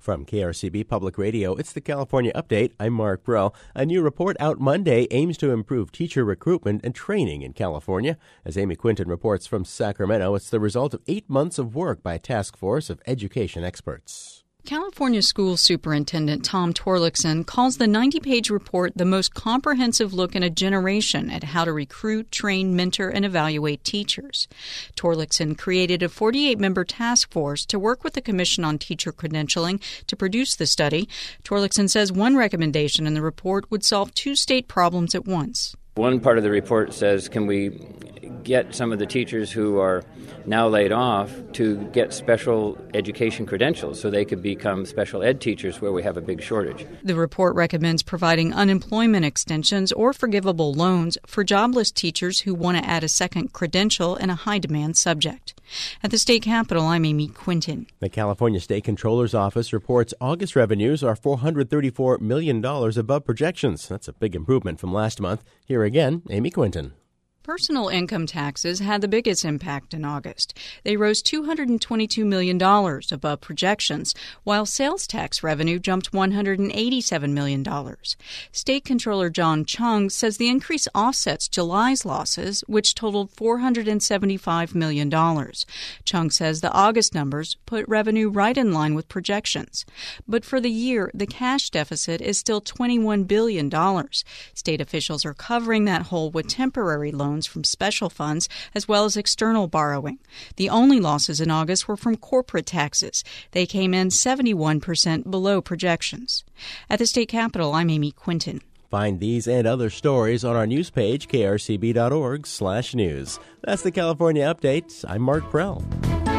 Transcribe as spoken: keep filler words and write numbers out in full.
From K R C B Public Radio, it's the California Update. I'm Mark Burrell. A new report out Monday aims to improve teacher recruitment and training in California. As Amy Quinton reports from Sacramento, it's the result of eight months of work by a task force of education experts. California School Superintendent Tom Torlakson calls the ninety-page report the most comprehensive look in a generation at how to recruit, train, mentor, and evaluate teachers. Torlakson created a forty-eight member task force to work with the Commission on Teacher Credentialing to produce the study. Torlakson says one recommendation in the report would solve two state problems at once. One part of the report says, can we get some of the teachers who are now laid off to get special education credentials so they could become special ed teachers where we have a big shortage. The report recommends providing unemployment extensions or forgivable loans for jobless teachers who want to add a second credential in a high-demand subject. At the state capitol, I'm Amy Quinton. The California State Controller's Office reports August revenues are four hundred thirty-four million dollars above projections. That's a big improvement from last month. Here again, Amy Quinton. Personal income taxes had the biggest impact in August. They rose two hundred twenty-two million dollars above projections, while sales tax revenue jumped one hundred eighty-seven million dollars. State Controller John Chung says the increase offsets July's losses, which totaled four hundred seventy-five million dollars. Chung says the August numbers put revenue right in line with projections. But for the year, the cash deficit is still twenty-one billion dollars. State officials are covering that hole with temporary loans from special funds as well as external borrowing. The only losses in August were from corporate taxes. They came in seventy-one percent below projections. At the state capitol, I'm Amy Quinton. Find these and other stories on our news page, k r c b dot org slash news. That's the California Update. I'm Mark Prell.